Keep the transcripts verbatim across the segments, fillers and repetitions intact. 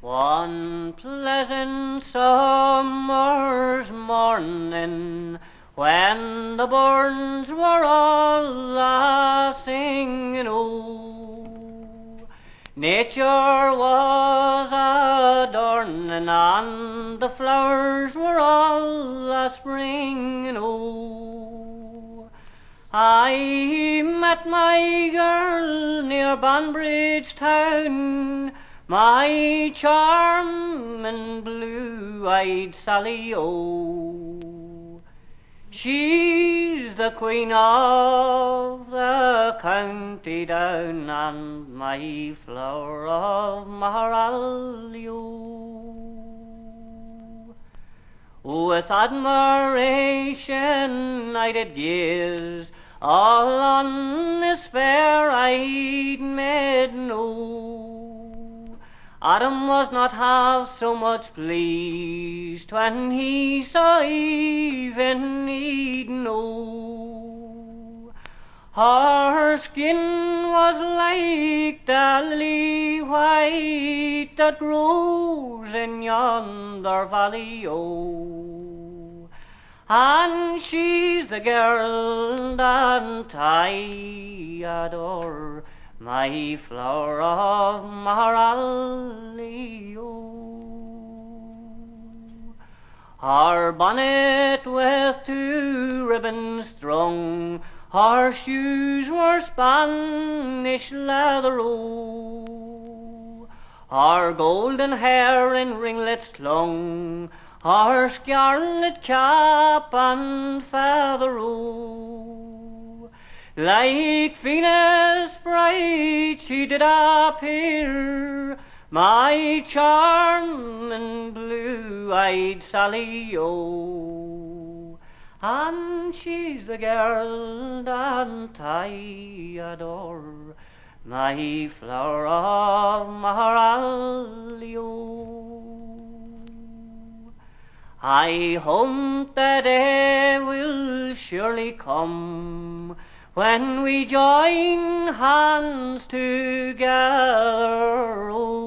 One pleasant summer's morning, when the burns were all a singing, oh, nature was adorning, and the flowers were all a springing, oh. I met my girl near Banbridge town, my charming blue-eyed Sally, oh. She's the queen of the county down, and my flower of Maharal, oh. With admiration I did gaze all on this fair-eyed maiden, oh. Adam was not half so much pleased when he saw Eve in Eden, oh. Her skin was like the lily white that grows in yonder valley, oh. And she's the girl that I adore, my flower of Maharal, oh. Her bonnet with two ribbons strung, her shoes were Spanish leather, oh. Her golden hair in ringlets clung, her scarlet cap and feather, oh. Like Venus bright she did appear, my charming blue-eyed Sally, oh. And she's the girl that I adore, my flower of Maharal, oh. I hope the day will surely come when we join hands together,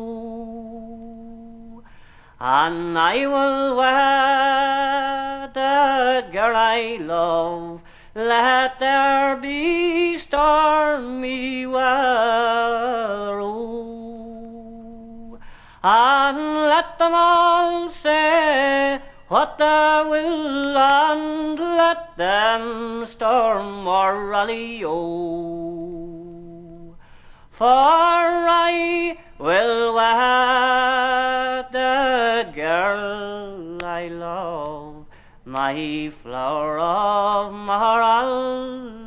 oh, and I will wed the girl I love. Let there be stormy weather, oh, and let them all say what they will, and let them storm or rally, oh. For I will wed the girl I love, my flower of Maharal.